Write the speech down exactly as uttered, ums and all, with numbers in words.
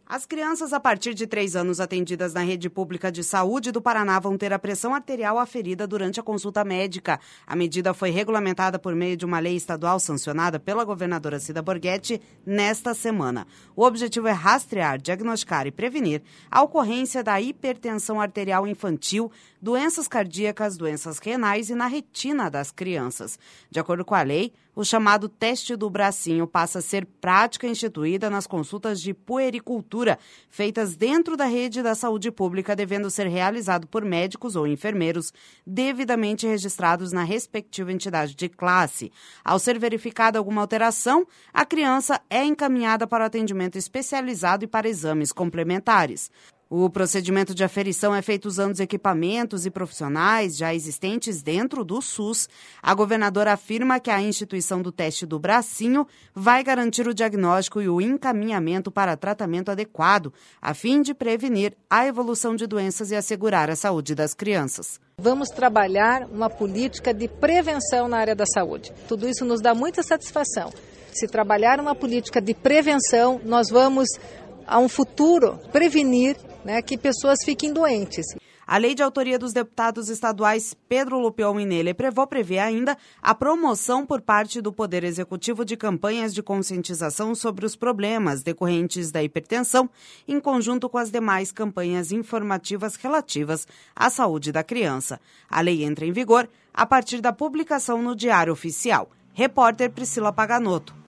As crianças a partir de três anos atendidas na rede pública de saúde do Paraná vão ter a pressão arterial aferida durante a consulta médica. A medida foi regulamentada por meio de uma lei estadual sancionada pela governadora Cida Borghetti nesta semana. O objetivo é rastrear, diagnosticar e prevenir a ocorrência da hipertensão arterial infantil, doenças cardíacas, doenças renais e na retina das crianças. De acordo com a lei, o chamado teste do bracinho passa a ser prática instituída nas consultas de puericultura, feitas dentro da rede da saúde pública, devendo ser realizado por médicos ou enfermeiros devidamente registrados na respectiva entidade de classe. Ao ser verificada alguma alteração, a criança é encaminhada para o atendimento especializado e para exames complementares. O procedimento de aferição é feito usando os equipamentos e profissionais já existentes dentro do SUS. A governadora afirma que a instituição do teste do bracinho vai garantir o diagnóstico e o encaminhamento para tratamento adequado, a fim de prevenir a evolução de doenças e assegurar a saúde das crianças. Vamos trabalhar uma política de prevenção na área da saúde. Tudo isso nos dá muita satisfação. Se trabalhar uma política de prevenção, nós vamos, a um futuro, prevenir Né, que pessoas fiquem doentes. A lei de autoria dos deputados estaduais Pedro Lupion e Nele Prevô prevê ainda a promoção por parte do Poder Executivo de campanhas de conscientização sobre os problemas decorrentes da hipertensão, em conjunto com as demais campanhas informativas relativas à saúde da criança. A lei entra em vigor a partir da publicação no Diário Oficial. Repórter Priscila Paganotto.